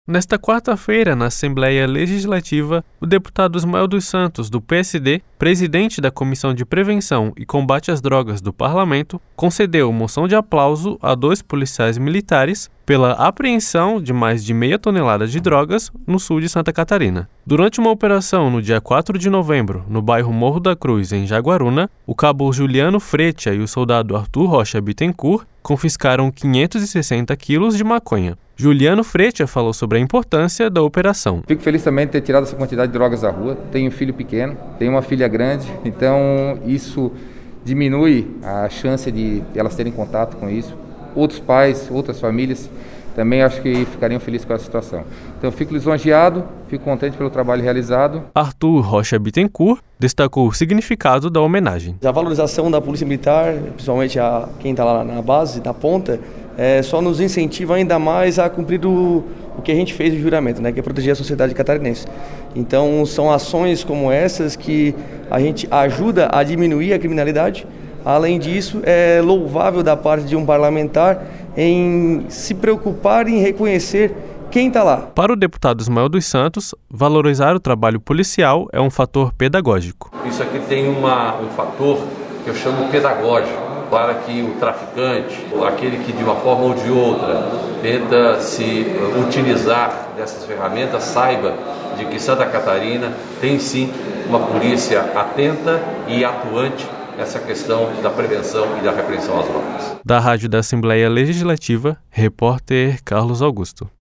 Nesta quarta-feira, na Assembleia Legislativa, o deputado Ismael dos Santos, do PSD, presidente da Comissão de Prevenção e Combate às Drogas do Parlamento, concedeu moção de aplauso a 2 policiais militares pela apreensão de mais de meia tonelada de drogas no sul de Santa Catarina. Durante uma operação no dia 4 de novembro, no bairro Morro da Cruz, em Jaguaruna, o cabo Juliano Fretia e o soldado Arthur Rocha Bittencourt confiscaram 560 quilos de maconha. Juliano Fretia falou sobre a importância da operação. Fico feliz também de ter tirado essa quantidade de drogas da rua. Tenho um filho pequeno, tenho uma filha grande, então isso diminui a chance de elas terem contato com isso. Outros pais, outras famílias também acho que ficariam felizes com essa situação. Então fico lisonjeado, fico contente pelo trabalho realizado. Arthur Rocha Bittencourt destacou o significado da homenagem. A valorização da Polícia Militar, principalmente a quem está lá na base, na ponta, só nos incentiva ainda mais a cumprir o que a gente fez de juramento, né, que é proteger a sociedade catarinense. Então são ações como essas que a gente ajuda a diminuir a criminalidade. Além disso, é louvável da parte de um parlamentar em se preocupar em reconhecer quem está lá. Para o deputado Ismael dos Santos, valorizar o trabalho policial é um fator pedagógico. Isso aqui tem um fator que eu chamo pedagógico, para que o traficante, aquele que de uma forma ou de outra tenta se utilizar dessas ferramentas, saiba de que Santa Catarina tem sim uma polícia atenta e atuante nessa questão da prevenção e da repressão às drogas. Da Rádio da Assembleia Legislativa, repórter Carlos Augusto.